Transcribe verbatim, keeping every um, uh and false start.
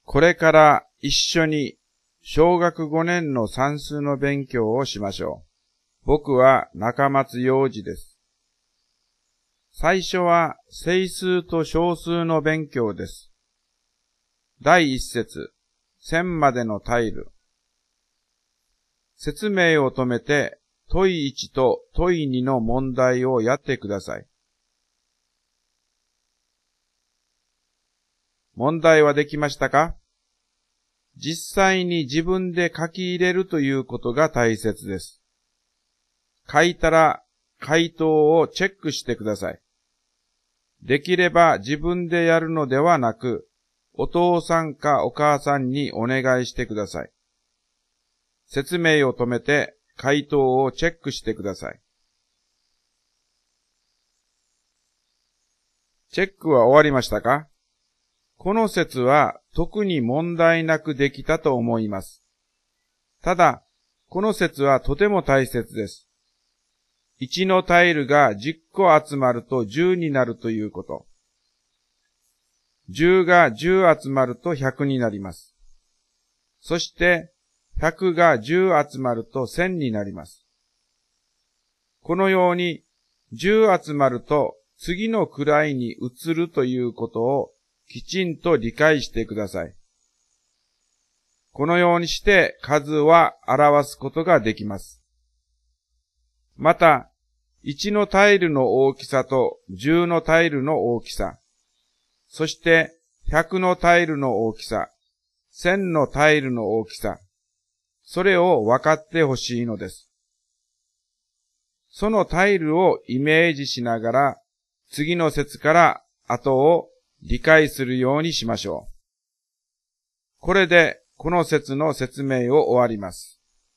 これから一緒に小学ごねんの算数の勉強をしましょう。僕は中松洋二です。最初は整数と小数の勉強です。第一節、線までのタイル。説明を止めて問いいちと問いにの問題をやってください。問題はできましたか？実際に自分で書き入れるということが大切です。書いたら回答をチェックしてください。できれば自分でやるのではなく、お父さんかお母さんにお願いしてください。説明を止めて回答をチェックしてください。チェックは終わりましたか？この説は特に問題なくできたと思います。ただ、この説はとても大切です。いちのタイルがじゅっこ集まるとじゅうになるということ。じゅうがじゅう集まるとひゃくになります。そして、ひゃくがじゅう集まるとせんになります。このように、じゅう集まると次の位に移るということをきちんと理解してください。このようにして数は表すことができます。また、いちのタイルの大きさとじゅうのタイルの大きさ、そしてひゃくのタイルの大きさ、せんのタイルの大きさ、それを分かってほしいのです。そのタイルをイメージしながら、次の節から後を理解するようにしましょう。これでこの節の説明を終わります。